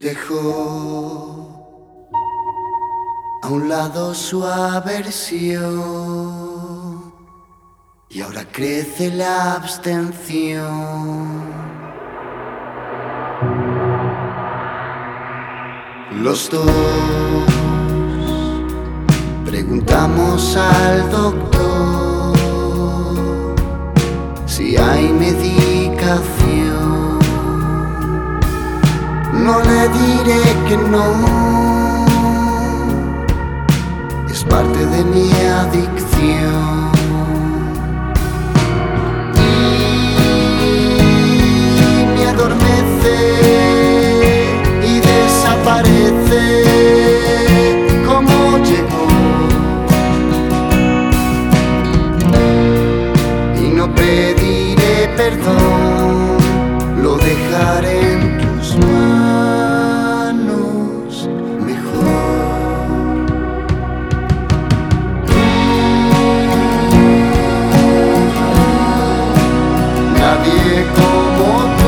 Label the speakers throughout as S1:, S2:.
S1: Dejó a un lado su aversión y ahora crece la abstención. Los dos preguntamos al doctor si hay medicación. No le diré que no, es parte de mi adicción. Y me adormece y desaparece como llegó. Y no pediré perdón, lo dejaré en tus manos mejor. Nadie como tú,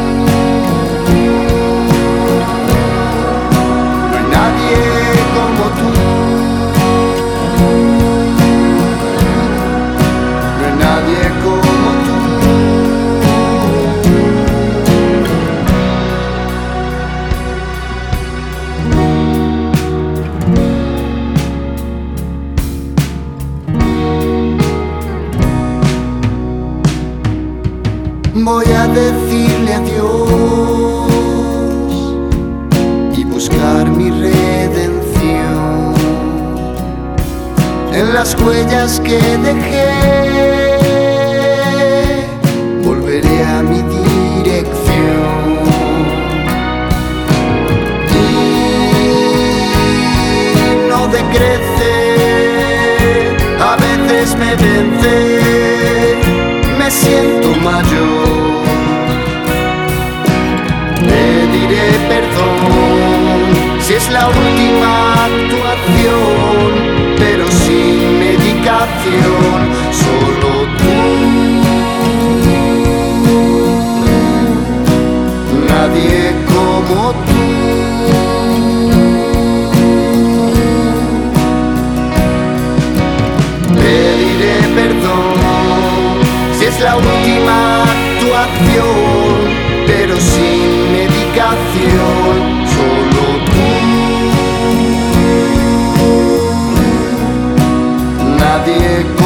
S1: no hay nadie como tú, no hay nadie como tú. Voy a decirle adiós y buscar mi redención en las huellas que dejé. Volveré a mi dirección y no decrece, a veces me vence. Me siento mayor, pediré perdón si es la última actuación, pero sin medicación, solo tú. Nadie como tú. Pediré perdón si es la última actuación, pero sin medicación, solo tú. Nadie